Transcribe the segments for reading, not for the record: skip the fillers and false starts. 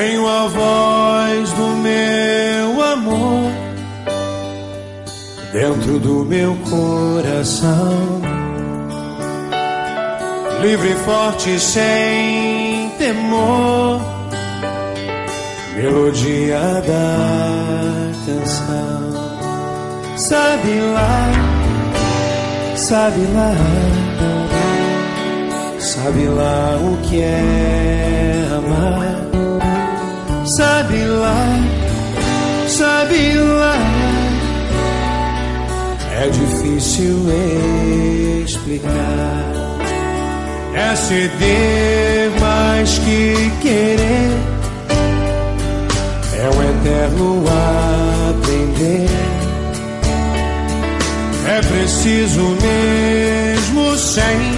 Tenho a voz do meu amor dentro do meu coração, livre e forte sem temor, melodia da canção. Sabe lá, sabe lá, sabe lá o que é amar. Sabe lá, sabe lá, é difícil explicar. É ceder mais que querer, é um eterno aprender. É preciso mesmo sem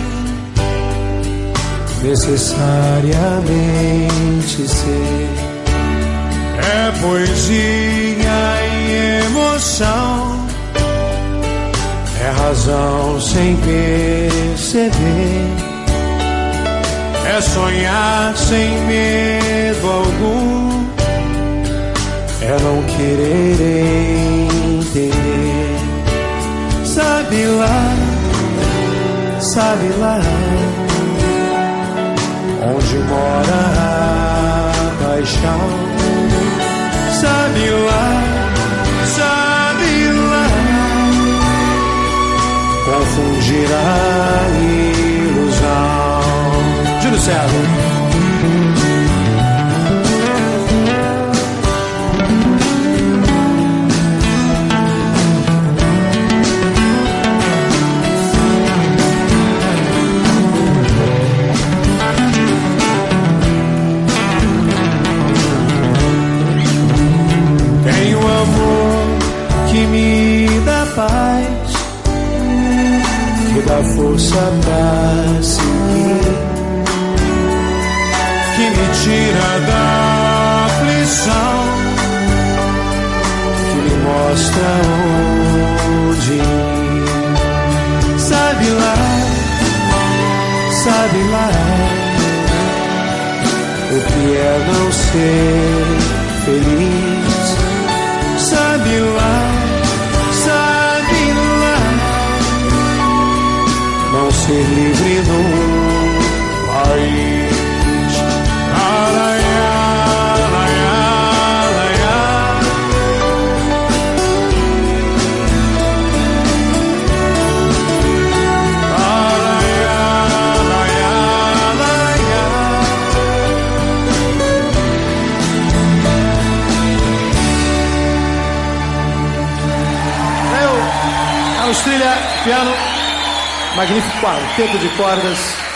necessariamente ser. É poesia e emoção, é razão sem perceber. É sonhar sem medo algum, é não querer entender. Sabe lá, onde mora a paixão. Sabe lá, confundir a ilusão. Júlio César. Tenho amor que me dá paz, que dá força pra seguir, que me tira da aflição, que me mostra onde ir. Sabe lá, o que é não ser feliz. Sabe lá, não ser livre no país. Araiá, araiá, araiá. Araiá, araiá, araiá. Carlos Trilha, piano. Magnífico quarteto de cordas.